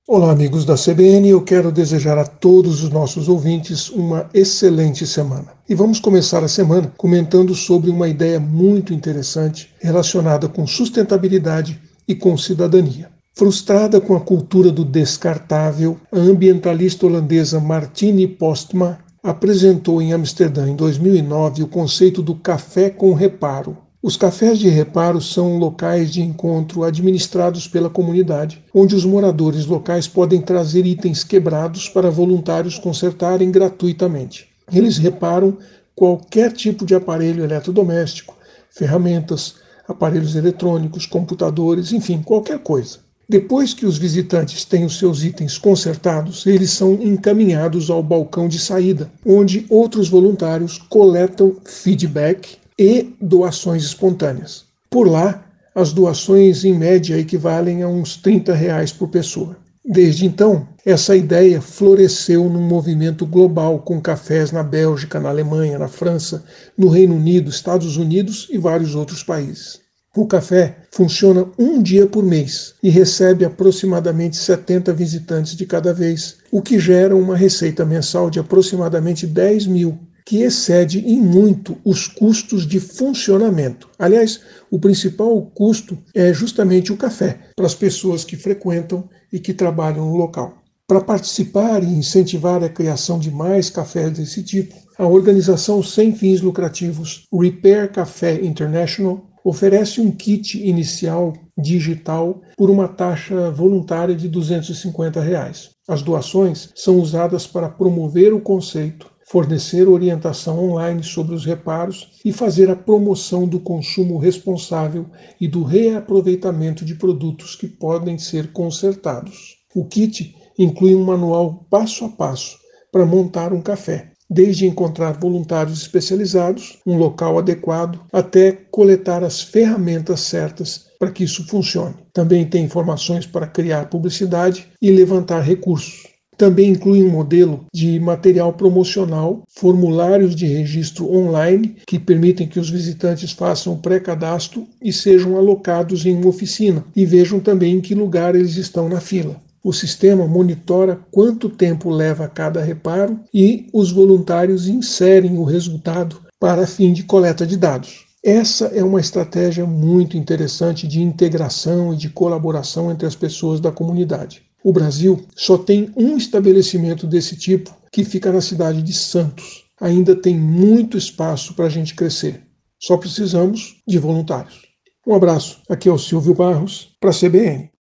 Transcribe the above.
Olá, amigos da CBN, eu quero desejar a todos os nossos ouvintes uma excelente semana. E vamos começar a semana comentando sobre uma ideia muito interessante relacionada com sustentabilidade e com cidadania. Frustrada com a cultura do descartável, a ambientalista holandesa Martine Postma apresentou em Amsterdã, em 2009, o conceito do café com reparo. Os cafés de reparo são locais de encontro administrados pela comunidade, onde os moradores locais podem trazer itens quebrados para voluntários consertarem gratuitamente. Eles reparam qualquer tipo de aparelho eletrodoméstico, ferramentas, aparelhos eletrônicos, computadores, enfim, qualquer coisa. Depois que os visitantes têm os seus itens consertados, eles são encaminhados ao balcão de saída, onde outros voluntários coletam feedback e doações espontâneas. Por lá, as doações em média equivalem a uns R$ 30 por pessoa. Desde então, essa ideia floresceu num movimento global com cafés na Bélgica, na Alemanha, na França, no Reino Unido, Estados Unidos e vários outros países. O café funciona um dia por mês e recebe aproximadamente 70 visitantes de cada vez, o que gera uma receita mensal de aproximadamente 10 mil, que excede em muito os custos de funcionamento. Aliás, o principal custo é justamente o café, para as pessoas que frequentam e que trabalham no local. Para participar e incentivar a criação de mais cafés desse tipo, a organização sem fins lucrativos Repair Café International oferece um kit inicial digital por uma taxa voluntária de R$ 250. As doações são usadas para promover o conceito, fornecer orientação online sobre os reparos e fazer a promoção do consumo responsável e do reaproveitamento de produtos que podem ser consertados. O kit inclui um manual passo a passo para montar um café, desde encontrar voluntários especializados, um local adequado, até coletar as ferramentas certas para que isso funcione. Também tem informações para criar publicidade e levantar recursos. Também inclui um modelo de material promocional, formulários de registro online que permitem que os visitantes façam o pré-cadastro e sejam alocados em uma oficina e vejam também em que lugar eles estão na fila. O sistema monitora quanto tempo leva cada reparo e os voluntários inserem o resultado para fim de coleta de dados. Essa é uma estratégia muito interessante de integração e de colaboração entre as pessoas da comunidade. O Brasil só tem um estabelecimento desse tipo que fica na cidade de Santos. Ainda tem muito espaço para a gente crescer. Só precisamos de voluntários. Um abraço. Aqui é o Silvio Barros, para a CBN.